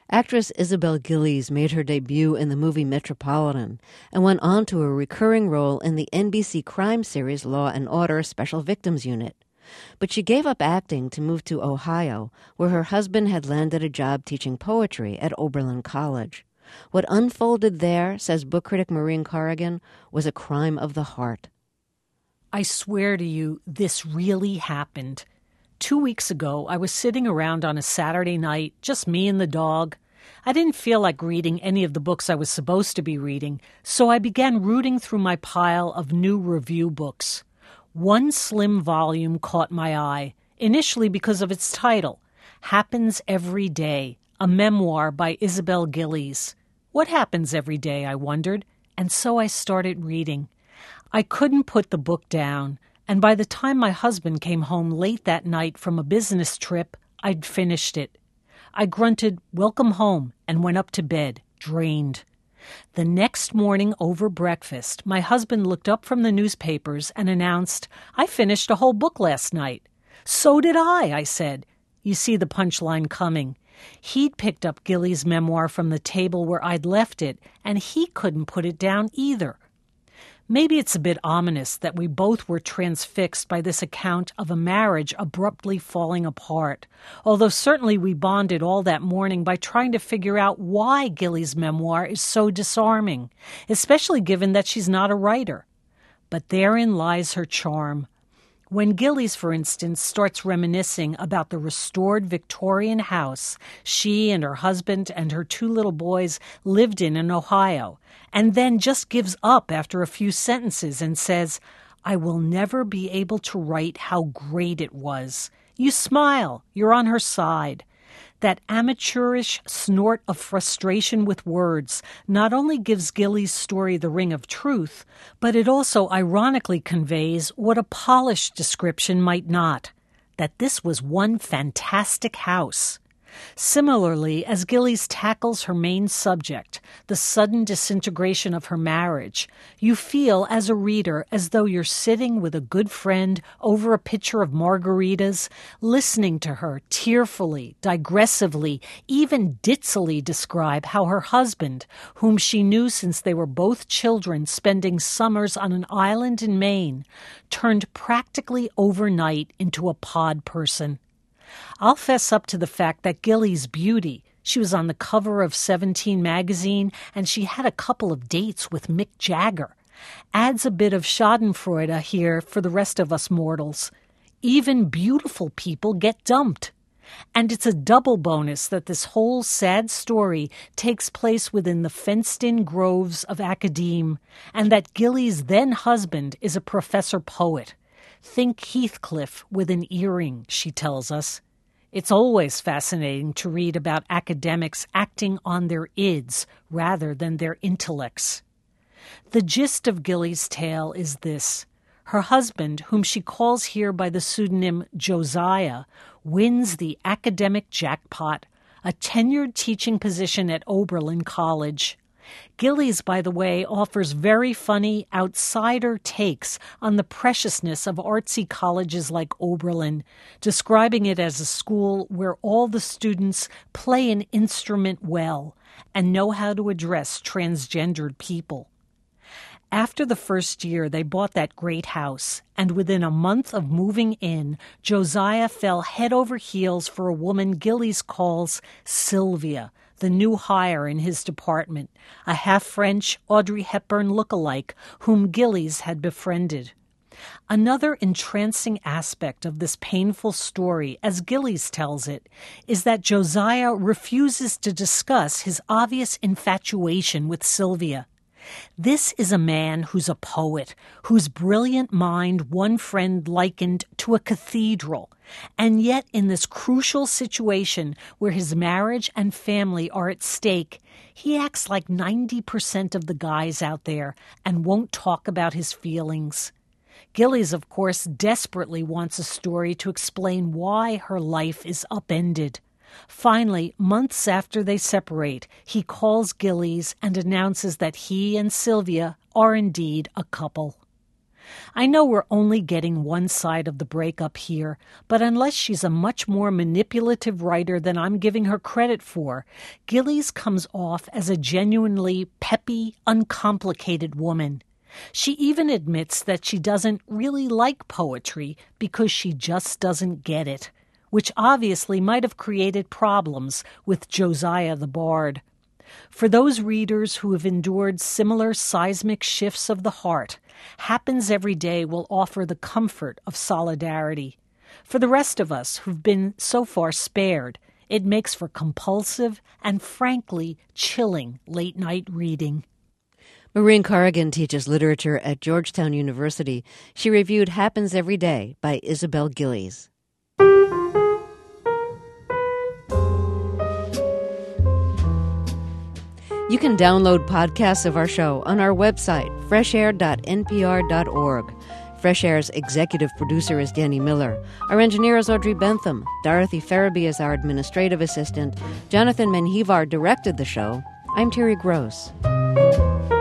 Actress Isabel Gillies made her debut in the movie Metropolitan and went on to a recurring role in the NBC crime series Law and Order Special Victims Unit. But she gave up acting to move to Ohio, where her husband had landed a job teaching poetry at Oberlin College. What unfolded there, says book critic Maureen Corrigan, was a crime of the heart. I swear to you, this really happened. 2 weeks ago, I was sitting around on a Saturday night, just me and the dog. I didn't feel like reading any of the books I was supposed to be reading, so I began rooting through my pile of new review books. One slim volume caught my eye, initially because of its title, Happens Every Day, a memoir by Isabel Gillies. What happens every day, I wondered, and so I started reading. I couldn't put the book down, and by the time my husband came home late that night from a business trip, I'd finished it. I grunted, "Welcome home," and went up to bed, drained. The next morning over breakfast, my husband looked up from the newspapers and announced, "I finished a whole book last night." "So did I said. You see the punchline coming. He'd picked up Gillies' memoir from the table where I'd left it, and he couldn't put it down either. Maybe it's a bit ominous that we both were transfixed by this account of a marriage abruptly falling apart, although certainly we bonded all that morning by trying to figure out why Gillies' memoir is so disarming, especially given that she's not a writer. But therein lies her charm. When Gillies, for instance, starts reminiscing about the restored Victorian house she and her husband and her 2 little boys lived in Ohio, and then just gives up after a few sentences and says, "I will never be able to write how great it was," you smile, you're on her side. That amateurish snort of frustration with words not only gives Gillies' story the ring of truth, but it also ironically conveys what a polished description might not, that this was one fantastic house. Similarly, as Gillies tackles her main subject, the sudden disintegration of her marriage, you feel as a reader as though you're sitting with a good friend over a pitcher of margaritas, listening to her tearfully, digressively, even ditzily describe how her husband, whom she knew since they were both children spending summers on an island in Maine, turned practically overnight into a pod person. I'll fess up to the fact that Gillies' beauty, she was on the cover of 17 magazine and she had a couple of dates with Mick Jagger, adds a bit of schadenfreude here for the rest of us mortals. Even beautiful people get dumped. And it's a double bonus that this whole sad story takes place within the fenced-in groves of Academe, and that Gillies' then-husband is a professor poet. Think Heathcliff with an earring, she tells us. It's always fascinating to read about academics acting on their ids rather than their intellects. The gist of Gillies' tale is this. Her husband, whom she calls here by the pseudonym Josiah, wins the academic jackpot, a tenured teaching position at Oberlin College. Gillies, by the way, offers very funny outsider takes on the preciousness of artsy colleges like Oberlin, describing it as a school where all the students play an instrument well and know how to address transgendered people. After the first year, they bought that great house, and within a month of moving in, Josiah fell head over heels for a woman Gillies calls Sylvia, the new hire in his department, a half-French Audrey Hepburn look-alike whom Gillies had befriended. Another entrancing aspect of this painful story, as Gillies tells it, is that Josiah refuses to discuss his obvious infatuation with Sylvia. This is a man who's a poet, whose brilliant mind one friend likened to a cathedral, and yet in this crucial situation where his marriage and family are at stake, he acts like 90% of the guys out there and won't talk about his feelings. Gillies, of course, desperately wants a story to explain why her life is upended. Finally, months after they separate, he calls Gillies and announces that he and Sylvia are indeed a couple. I know we're only getting one side of the breakup here, but unless she's a much more manipulative writer than I'm giving her credit for, Gillies comes off as a genuinely peppy, uncomplicated woman. She even admits that she doesn't really like poetry because she just doesn't get it, which obviously might have created problems with Josiah the Bard. For those readers who have endured similar seismic shifts of the heart, Happens Every Day will offer the comfort of solidarity. For the rest of us who've been so far spared, it makes for compulsive and frankly chilling late-night reading. Maureen Corrigan teaches literature at Georgetown University. She reviewed Happens Every Day by Isabel Gillies. You can download podcasts of our show on our website, freshair.npr.org. Fresh Air's executive producer is Danny Miller. Our engineer is Audrey Bentham. Dorothy Farabee is our administrative assistant. Jonathan Menjivar directed the show. I'm Terry Gross.